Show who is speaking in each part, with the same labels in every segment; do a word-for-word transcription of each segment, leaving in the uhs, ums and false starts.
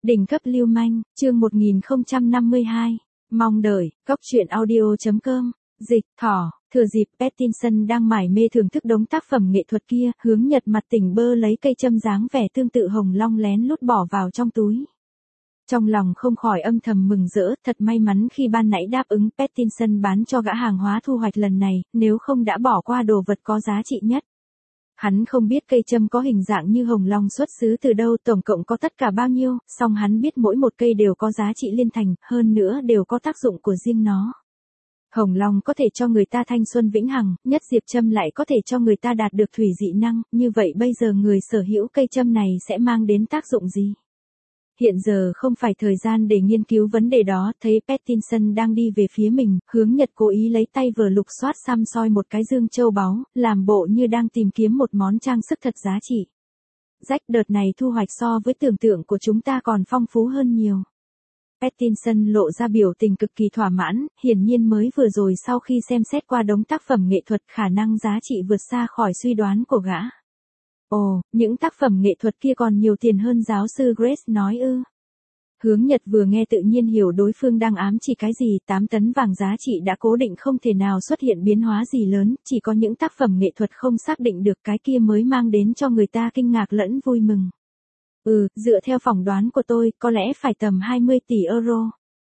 Speaker 1: Đỉnh cấp lưu manh, chương một nghìn không trăm năm mươi hai. Mong đợi, góc truyện audio.com, dịch, thỏ, thừa dịp Pattinson đang mải mê thưởng thức đống tác phẩm nghệ thuật kia, Hướng Nhật mặt tỉnh bơ lấy cây châm dáng vẻ tương tự hồng long lén lút bỏ vào trong túi. Trong lòng không khỏi âm thầm mừng rỡ, thật may mắn khi ban nãy đáp ứng Pattinson bán cho gã hàng hóa thu hoạch lần này, nếu không đã bỏ qua đồ vật có giá trị nhất. Hắn không biết cây châm có hình dạng như hồng long xuất xứ từ đâu, tổng cộng có tất cả bao nhiêu, song hắn biết mỗi một cây đều có giá trị liên thành, hơn nữa đều có tác dụng của riêng nó. Hồng long có thể cho người ta thanh xuân vĩnh hằng, nhất diệp châm lại có thể cho người ta đạt được thủy dị năng, như vậy bây giờ người sở hữu cây châm này sẽ mang đến tác dụng gì? Hiện giờ không phải thời gian để nghiên cứu vấn đề đó, thấy Pattinson đang đi về phía mình, Hướng Nhật cố ý lấy tay vừa lục soát xăm soi một cái dương châu báu, làm bộ như đang tìm kiếm một món trang sức thật giá trị. Rách, đợt này thu hoạch so với tưởng tượng của chúng ta còn phong phú hơn nhiều. Pattinson lộ ra biểu tình cực kỳ thỏa mãn, hiển nhiên mới vừa rồi sau khi xem xét qua đống tác phẩm nghệ thuật khả năng giá trị vượt xa khỏi suy đoán của gã. Ồ, những tác phẩm nghệ thuật kia còn nhiều tiền hơn giáo sư Grace nói ư. Hướng Nhật vừa nghe tự nhiên hiểu đối phương đang ám chỉ cái gì, tám tấn vàng giá trị đã cố định không thể nào xuất hiện biến hóa gì lớn, chỉ có những tác phẩm nghệ thuật không xác định được cái kia mới mang đến cho người ta kinh ngạc lẫn vui mừng. Ừ, dựa theo phỏng đoán của tôi, có lẽ phải tầm hai mươi tỷ euro.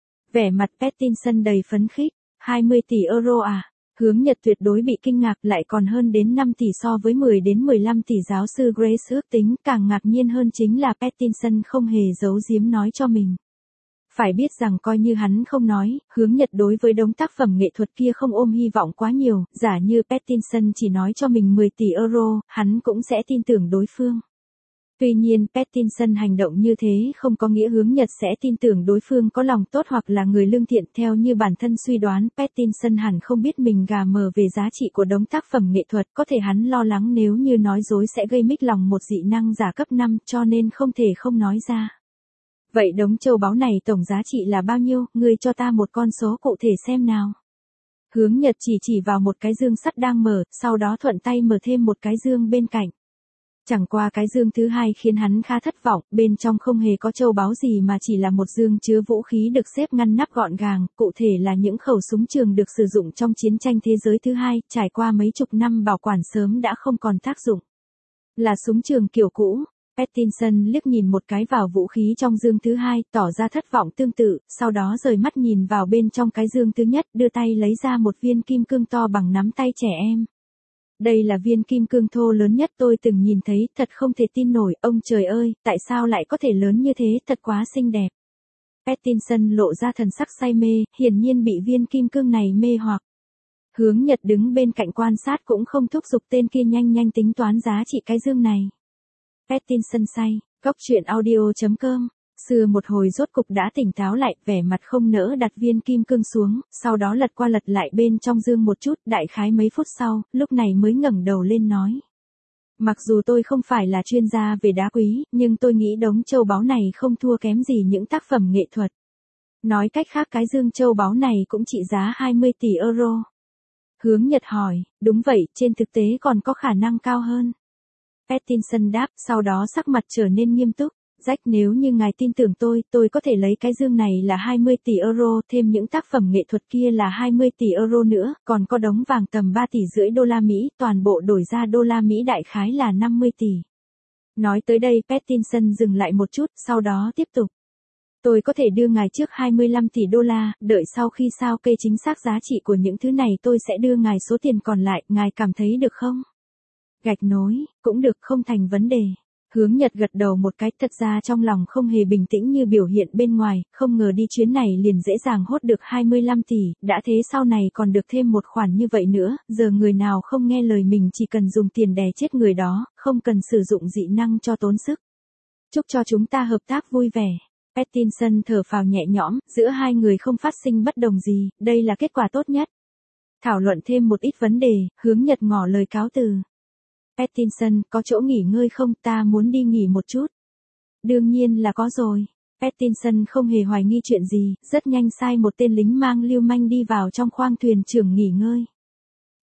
Speaker 1: Vẻ mặt Pattinson đầy phấn khích, hai mươi tỷ euro à? Hướng Nhật tuyệt đối bị kinh ngạc, lại còn hơn đến năm tỷ so với mười đến mười lăm tỷ giáo sư Grace ước tính, càng ngạc nhiên hơn chính là Pattinson không hề giấu giếm nói cho mình. Phải biết rằng coi như hắn không nói, Hướng Nhật đối với đống tác phẩm nghệ thuật kia không ôm hy vọng quá nhiều, giả như Pattinson chỉ nói cho mình mười tỷ euro, hắn cũng sẽ tin tưởng đối phương. Tuy nhiên Pattinson hành động như thế không có nghĩa Hướng Nhật sẽ tin tưởng đối phương có lòng tốt hoặc là người lương thiện. Theo như bản thân suy đoán, Pattinson hẳn không biết mình gà mờ về giá trị của đống tác phẩm nghệ thuật, có thể hắn lo lắng nếu như nói dối sẽ gây mích lòng một dị năng giả cấp năm, cho nên không thể không nói ra. Vậy đống châu báu này tổng giá trị là bao nhiêu, ngươi cho ta một con số cụ thể xem nào. Hướng Nhật chỉ chỉ vào một cái dương sắt đang mở, sau đó thuận tay mở thêm một cái dương bên cạnh. Chẳng qua cái dương thứ hai khiến hắn khá thất vọng, bên trong không hề có châu báu gì mà chỉ là một dương chứa vũ khí được xếp ngăn nắp gọn gàng, cụ thể là những khẩu súng trường được sử dụng trong chiến tranh thế giới thứ hai, trải qua mấy chục năm bảo quản sớm đã không còn tác dụng. Là súng trường kiểu cũ. Pattinson liếc nhìn một cái vào vũ khí trong dương thứ hai, tỏ ra thất vọng tương tự, sau đó rời mắt nhìn vào bên trong cái dương thứ nhất, đưa tay lấy ra một viên kim cương to bằng nắm tay trẻ em. Đây là viên kim cương thô lớn nhất tôi từng nhìn thấy, thật không thể tin nổi, ông trời ơi, tại sao lại có thể lớn như thế, thật quá xinh đẹp. Pattinson lộ ra thần sắc say mê, hiển nhiên bị viên kim cương này mê hoặc. Hướng Nhật đứng bên cạnh quan sát cũng không thúc giục tên kia nhanh nhanh tính toán giá trị cái dương này. Pattinson say, góc truyện audio.com. Xưa một hồi rốt cục đã tỉnh táo lại, vẻ mặt không nỡ đặt viên kim cương xuống, sau đó lật qua lật lại bên trong dương một chút, đại khái mấy phút sau, lúc này mới ngẩng đầu lên nói. Mặc dù tôi không phải là chuyên gia về đá quý, nhưng tôi nghĩ đống châu báu này không thua kém gì những tác phẩm nghệ thuật. Nói cách khác cái dương châu báu này cũng trị giá hai mươi tỷ euro. Hướng Nhật hỏi, đúng vậy, trên thực tế còn có khả năng cao hơn. Pattinson đáp, sau đó sắc mặt trở nên nghiêm túc. Rách, nếu như ngài tin tưởng tôi, tôi có thể lấy cái dương này là hai mươi tỷ euro, thêm những tác phẩm nghệ thuật kia là hai mươi tỷ euro nữa, còn có đống vàng tầm ba tỷ rưỡi đô la Mỹ, toàn bộ đổi ra đô la Mỹ đại khái là năm mươi tỷ. Nói tới đây Pattinson dừng lại một chút, sau đó tiếp tục. Tôi có thể đưa ngài trước hai mươi lăm tỷ đô la, đợi sau khi sao kê chính xác giá trị của những thứ này tôi sẽ đưa ngài số tiền còn lại, ngài cảm thấy được không? Gạch nối, cũng được, không thành vấn đề. Hướng Nhật gật đầu một cái, thật ra trong lòng không hề bình tĩnh như biểu hiện bên ngoài, không ngờ đi chuyến này liền dễ dàng hốt được hai mươi lăm tỷ, đã thế sau này còn được thêm một khoản như vậy nữa, giờ người nào không nghe lời mình chỉ cần dùng tiền đè chết người đó, không cần sử dụng dị năng cho tốn sức. Chúc cho chúng ta hợp tác vui vẻ. Pattinson thở phào nhẹ nhõm, giữa hai người không phát sinh bất đồng gì, đây là kết quả tốt nhất. Thảo luận thêm một ít vấn đề, Hướng Nhật ngỏ lời cáo từ. Pattinson, có chỗ nghỉ ngơi không, ta muốn đi nghỉ một chút. Đương nhiên là có rồi. Pattinson không hề hoài nghi chuyện gì, rất nhanh sai một tên lính mang lưu manh đi vào trong khoang thuyền trưởng nghỉ ngơi.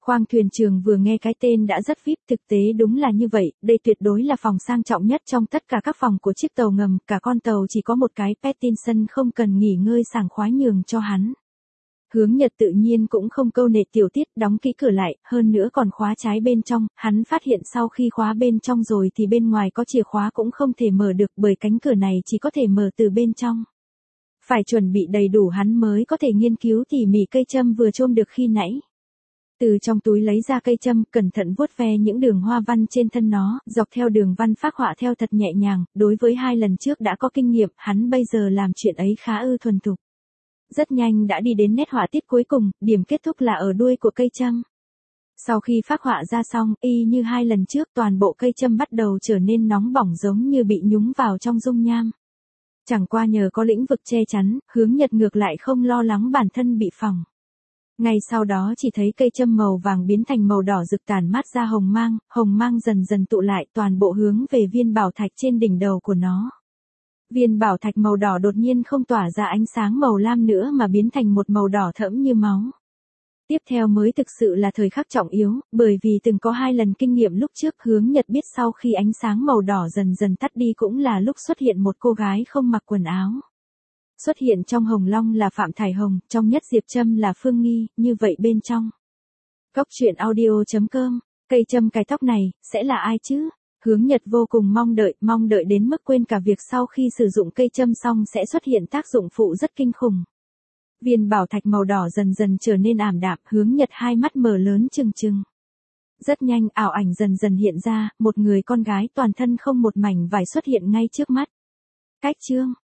Speaker 1: Khoang thuyền trường vừa nghe cái tên đã rất vi ai pi, thực tế đúng là như vậy, đây tuyệt đối là phòng sang trọng nhất trong tất cả các phòng của chiếc tàu ngầm, cả con tàu chỉ có một cái Pattinson không cần nghỉ ngơi sảng khoái nhường cho hắn. Hướng Nhật tự nhiên cũng không câu nệ tiểu tiết, đóng kỹ cửa lại, hơn nữa còn khóa trái bên trong, hắn phát hiện sau khi khóa bên trong rồi thì bên ngoài có chìa khóa cũng không thể mở được bởi cánh cửa này chỉ có thể mở từ bên trong. Phải chuẩn bị đầy đủ hắn mới có thể nghiên cứu tỉ mỉ cây châm vừa chôm được khi nãy. Từ trong túi lấy ra cây châm, cẩn thận vuốt ve những đường hoa văn trên thân nó, dọc theo đường văn phác họa theo thật nhẹ nhàng, đối với hai lần trước đã có kinh nghiệm, hắn bây giờ làm chuyện ấy khá ư thuần thục. Rất nhanh đã đi đến nét họa tiết cuối cùng, điểm kết thúc là ở đuôi của cây châm. Sau khi phác họa ra xong, y như hai lần trước toàn bộ cây châm bắt đầu trở nên nóng bỏng giống như bị nhúng vào trong dung nham. Chẳng qua nhờ có lĩnh vực che chắn, Hướng Nhật ngược lại không lo lắng bản thân bị phỏng. Ngay sau đó chỉ thấy cây châm màu vàng biến thành màu đỏ rực tản mát ra hồng mang, hồng mang dần dần tụ lại toàn bộ hướng về viên bảo thạch trên đỉnh đầu của nó. Viên bảo thạch màu đỏ đột nhiên không tỏa ra ánh sáng màu lam nữa mà biến thành một màu đỏ thẫm như máu. Tiếp theo mới thực sự là thời khắc trọng yếu, bởi vì từng có hai lần kinh nghiệm lúc trước Hướng Nhật biết sau khi ánh sáng màu đỏ dần dần tắt đi cũng là lúc xuất hiện một cô gái không mặc quần áo. Xuất hiện trong Hồng Long là Phạm Thải Hồng, trong Nhất Diệp Châm là Phương Nghi, như vậy bên trong. Cốc truyện audio chấm com, cây châm cài tóc này, sẽ là ai chứ? Hướng Nhật vô cùng mong đợi, mong đợi đến mức quên cả việc sau khi sử dụng cây châm xong sẽ xuất hiện tác dụng phụ rất kinh khủng. Viên bảo thạch màu đỏ dần dần trở nên ảm đạm, Hướng Nhật hai mắt mở lớn trừng trừng. Rất nhanh ảo ảnh dần dần hiện ra, một người con gái toàn thân không một mảnh vải xuất hiện ngay trước mắt. Cách chương